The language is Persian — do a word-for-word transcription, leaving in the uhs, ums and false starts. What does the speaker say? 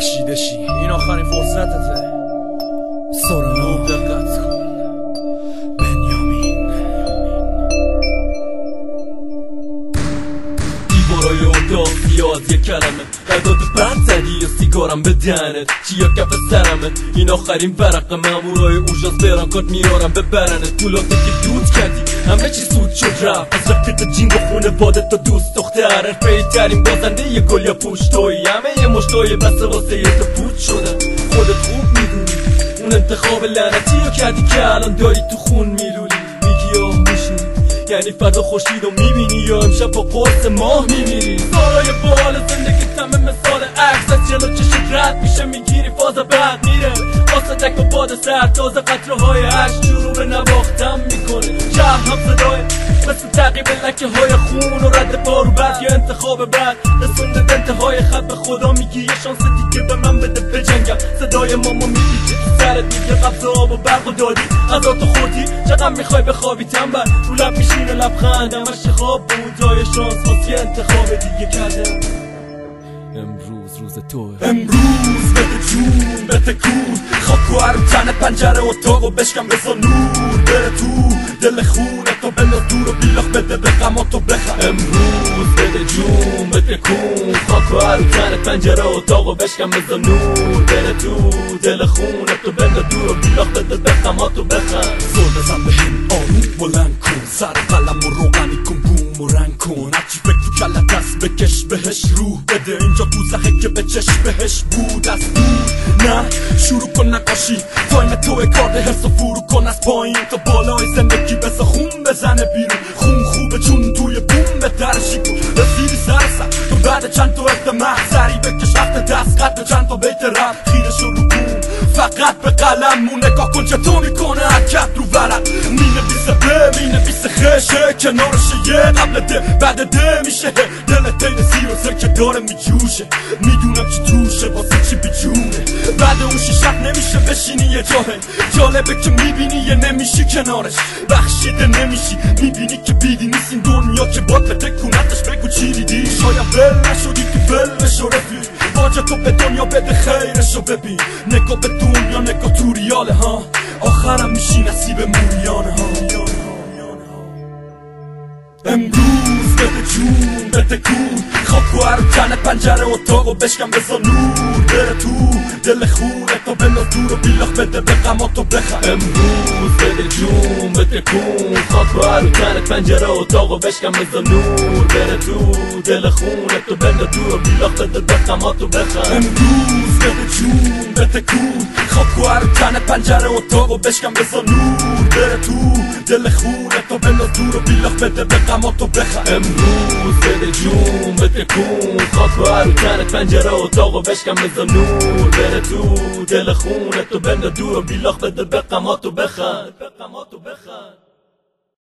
بخشیده شی، این آخرین فرصتته. سورنا دقت کن. بنیامین دیوارای اتاق زیاد یک کلمه قداد بند زدی و سیگارم به دهنت چیا کف سرمه. این آخرین ورق مامورای اوژانس برانکات میارم ببرنت. پولاتو که دود کردی همه چی سود شد رفت از رفیق جینگ و خونه بادت تا دوست دختر حرفه‌ای ترین بازنده یه گل یا پوش تویی. همه یه مشتای بسته واسه یه تا پوچ شدن. خودت خوب میدونی اون انتخاب لعنتی رو کردی که الان داری تو خون میلولی. میگی آه میشونی یعنی فردا خورشید رو میبینی یا امشب با قرص ماه میمیری. سالای بال زندگی همه مثال عکس از جلو چشت رد میشه میگیری فاز بعد میره واسه دک و باد سر تازه قطره های عشق شروع به نواختم میکنه. شهر هم صدای مثل تعقیب لکه های خون و رد بارو بعد یا انتخاب بعد رسونده انتهای خط به خدا میگی یه شانس دیگه به من بده بجنگم. صدای ماما میپیچه تو سرت دیگه قبض آب و برق و دادی غذا تو خوردی چقدر میخوای بخوابی تنبل رو لب میشینه لبخند همش خواب بود جای شانس واسه انتخاب دیگه کردم. امروز روز توه. امروز بده جون بده کون خاک و عرم تن پنجره اتاق و بشکم بزا نور بره تو دل خونتو بنداز دور و بیلاخ بده به غماتو بخم. امروز بده جون بده کون خاک و عرم تن پنجره اتاق و بشکم بزا نور بره تو دل خونتو بنداز دور و بیلاخ بده به غماتو بخم. زور بزن بهم آروم بلند کن سر قلم و روغنی کن بوم و رنگ کن هرچی فکر تو کلت هست بکش بهش روح بده اینجا دوزخه که به چشم بهش بود از دور نه شروع کن نقاشی تایم توی کارد حس و فرو کن از پایین تا بالای زندگی بسا خون بزنه بیرون. خون خوبه چون توی بوم به درشی کن رسیدی سر سر تو بعد چند تا اقدمه سری بکش وقت دست قد چند تا بیت رب خیره شو رو کن فقط به قلم مون نگاه کن چطور میکنه حرکت رو ورق مینویسه به مینویسه خشه کنارشه یه قبل ده بعد ده میشه دل تین سیر و سر که داره میجوشه میدونم چی توشه واسه چی بیجونه بعد اون شیشت نمیشه بشینی یه جاهه جالبه که میبینی یه نمیشی کنارش بخشیده نمیشی میبینی که بیدی نیست این دنیا که باد به تکونتش بگو چی دیدی شاید بل نشدی تو بل بشو رفی باجه تو به دنیا بده خیرشو ببین نگاه به دنیا نگاه تو ریاله ها آخرم میشی نصیب موریانه ها. امروز بده جون بده کون خاک و عرم تن پنجره اتاق و بشکم بزا نور بره تو دل خونتو بنداز دور و بیلاخ بده به غماتو بخم. امروز بده جون بده کون خاک و عرم تن پنجره اتاق و بشکم بزا نور بره تو دل خونتو بنداز دور و بیلاخ بده به غماتو بخم. امروز بده جون بده کون خاک و عرم تن پنجره اتاق و بشکم بزا نور بره تو دل خونتو بنداز دور و بیلاخ بده به غماتو بخم. امروز بده جون بده کون خاک و عرم تن پنجره اتاق و بشکم بزا نور بره تو دل خونتو بنداز دور و بیلاخ بده به غماتو بخم.